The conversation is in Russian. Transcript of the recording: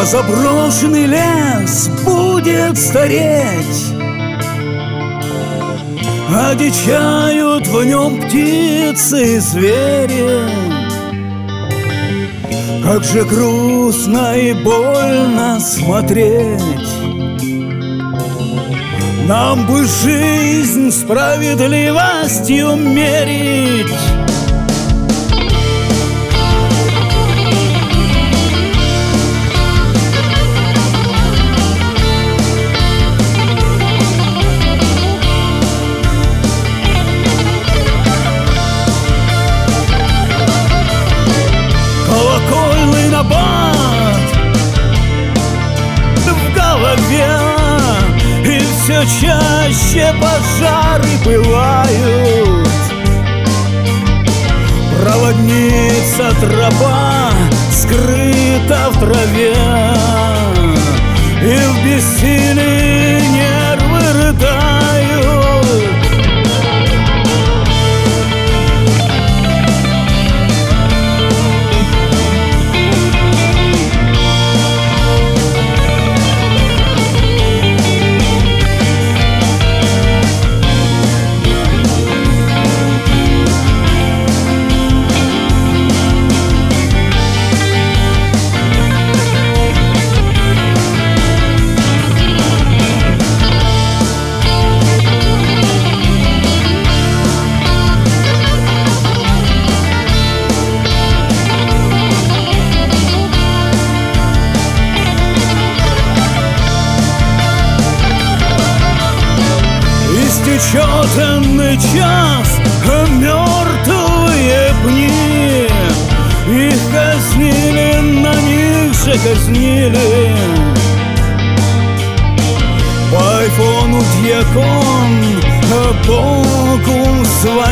заброшенный лес будет стареть, одичают в нем птицы и звери. Как же грустно и больно смотреть. Нам бы жизнь справедливостью мерить. Колокольный набат в голове, и все чаще пожары пылают. Проводница тропа скрыта в траве, и в бессилии нервы рыдают. Течет энный час, а мертвые пни, их казнили, на них же казнили. По айфону дьякон Богу своим